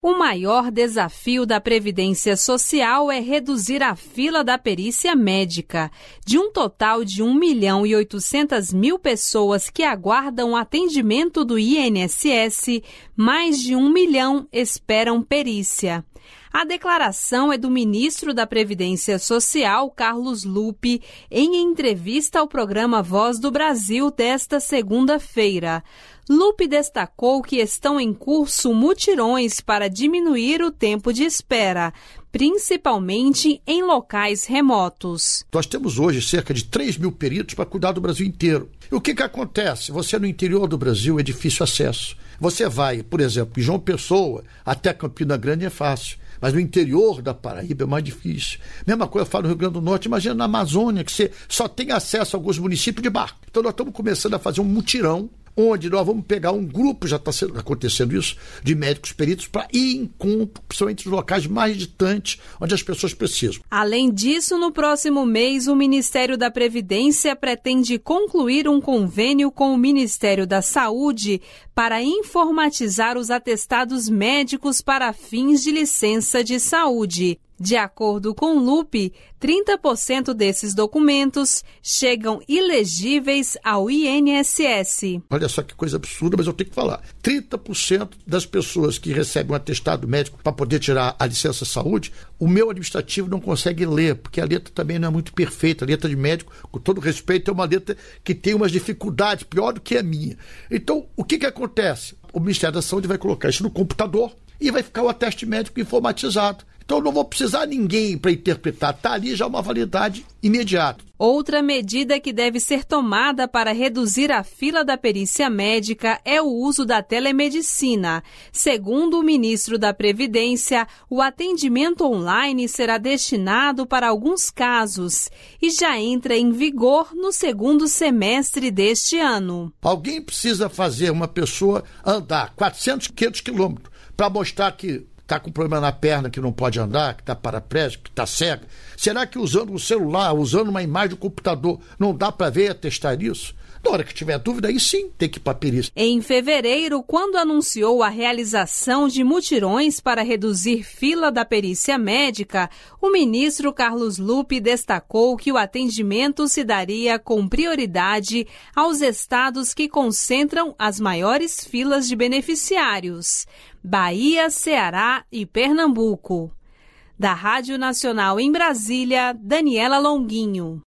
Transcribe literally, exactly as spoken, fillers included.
O maior desafio da Previdência Social é reduzir a fila da perícia médica. De um total de um milhão e oitocentas mil pessoas que aguardam atendimento do I N S S, mais de um milhão esperam perícia. A declaração é do ministro da Previdência Social, Carlos Lupe, em entrevista ao programa Voz do Brasil desta segunda-feira. Lupe destacou que estão em curso mutirões para diminuir o tempo de espera, principalmente em locais remotos. Nós temos hoje cerca de três mil peritos para cuidar do Brasil inteiro. E o que que acontece? Você no interior do Brasil é difícil acesso. Você vai, por exemplo, de João Pessoa até Campina Grande é fácil. Mas no interior da Paraíba é mais difícil. Mesma coisa eu falo no Rio Grande do Norte. Imagina na Amazônia, que você só tem acesso a alguns municípios de barco. Então nós estamos começando a fazer um mutirão, onde nós vamos pegar um grupo, já está acontecendo isso, de médicos peritos, para ir em encontro, principalmente nos locais mais distantes, onde as pessoas precisam. Além disso, no próximo mês, o Ministério da Previdência pretende concluir um convênio com o Ministério da Saúde para informatizar os atestados médicos para fins de licença de saúde. De acordo com Lupe, trinta por cento desses documentos chegam ilegíveis ao I N S S. Olha só que coisa absurda, mas eu tenho que falar. trinta por cento das pessoas que recebem um atestado médico para poder tirar a licença saúde, o meu administrativo não consegue ler, porque a letra também não é muito perfeita. A letra de médico, com todo respeito, é uma letra que tem umas dificuldades, pior do que a minha. Então, o que que acontece? O Ministério da Saúde vai colocar isso no computador e vai ficar o ateste médico informatizado. Então eu não vou precisar de ninguém para interpretar. Está ali já uma validade imediata. Outra medida que deve ser tomada para reduzir a fila da perícia médica é o uso da telemedicina. Segundo o ministro da Previdência, o atendimento online será destinado para alguns casos e já entra em vigor no segundo semestre deste ano. Alguém precisa fazer uma pessoa andar quatrocentos, quinhentos quilômetros para mostrar que está com problema na perna, que não pode andar, que está paraplégico, que está cega. Será que usando o celular, usando uma imagem do computador, não dá para ver e atestar isso? Na hora que tiver dúvida, aí sim tem que ir para a perícia. Em fevereiro, quando anunciou a realização de mutirões para reduzir fila da perícia médica, o ministro Carlos Lupe destacou que o atendimento se daria com prioridade aos estados que concentram as maiores filas de beneficiários: Bahia, Ceará e Pernambuco. Da Rádio Nacional em Brasília, Daniela Longuinho.